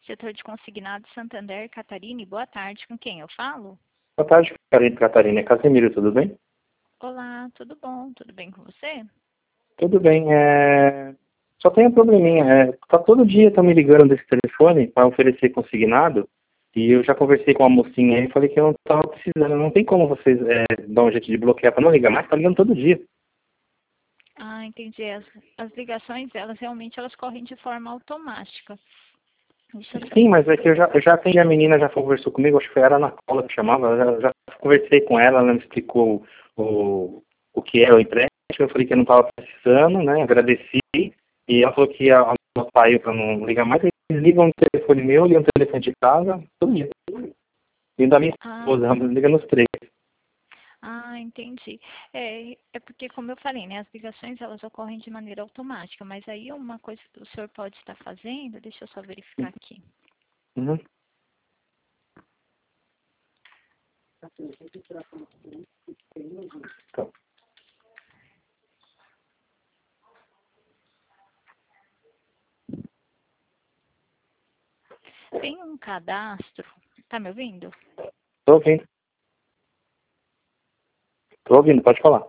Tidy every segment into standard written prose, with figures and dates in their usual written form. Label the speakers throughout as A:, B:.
A: setor de consignado Santander, Catarina. Boa tarde, com quem eu falo?
B: Boa tarde, Catarina. É Casemiro, tudo bem?
A: Olá, tudo bom? Tudo bem com você?
B: Tudo bem. Só tem um probleminha. Todo dia estão me ligando desse telefone para oferecer consignado e eu já conversei com a mocinha aí e falei que eu não estava precisando. Não tem como vocês dar um jeito de bloquear para não ligar mais? Tá ligando todo dia.
A: Ah, entendi. As ligações, elas realmente elas correm de forma automática.
B: Sim, mas é que eu já atendi a menina, já conversou comigo, acho que foi a Ana Cola que chamava, eu já conversei com ela, ela me explicou o que é o empréstimo, eu falei que eu não estava precisando, né, agradeci, e ela falou que ia anotar eu para não ligar mais, eles ligam no telefone meu, ligam no telefone de casa, todo dia. E da minha esposa, liga nos três.
A: Entendi. É porque, como eu falei, né, as ligações elas ocorrem de maneira automática, mas aí uma coisa que o senhor pode estar fazendo, deixa eu só verificar aqui.
B: Uhum. Tá.
A: Tem um cadastro, tá me ouvindo?
B: Tô ouvindo. Tô ouvindo, pode falar.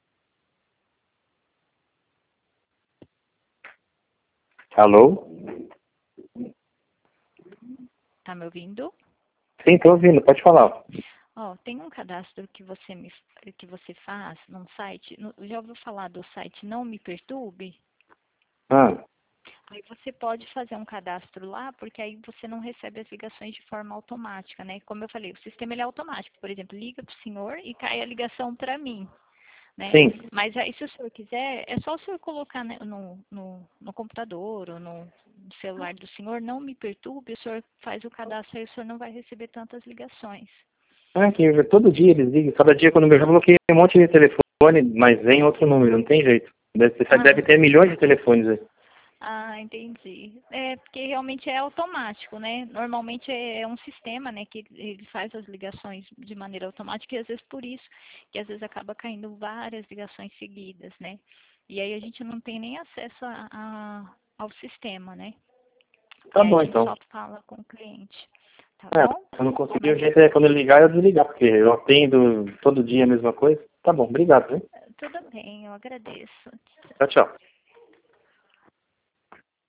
B: Alô?
A: Tá me ouvindo?
B: Sim, tô ouvindo, pode falar.
A: Tem um cadastro que você faz num site, já ouviu falar do site Não Me Perturbe?
B: Ah,
A: Aí você pode fazer um cadastro lá, porque aí você não recebe as ligações de forma automática, né? Como eu falei, o sistema ele é automático. Por exemplo, liga para o senhor e cai a ligação para mim, né?
B: sim.
A: Mas aí, se o senhor quiser, é só o senhor colocar, né, no computador ou no celular do senhor, Não Me Perturbe, o senhor faz o cadastro aí, o senhor não vai receber tantas ligações.
B: Que todo dia eles ligam. Cada dia quando eu já bloqueei um monte de telefone, mas vem outro número, não tem jeito. Deve ter milhões de telefones aí.
A: Entendi. É porque realmente é automático, né? Normalmente é um sistema, né, que ele faz as ligações de maneira automática e às vezes por isso que às vezes acaba caindo várias ligações seguidas, né? E aí a gente não tem nem acesso ao sistema, né?
B: Tá
A: E aí a
B: bom,
A: gente
B: então.
A: só fala com o cliente, tá bom?
B: Se eu não conseguir, o jeito é quando eu ligar, eu desligar, porque eu atendo todo dia a mesma coisa. Tá bom, obrigado, hein?
A: Tudo bem, eu agradeço.
B: Tchau, tchau.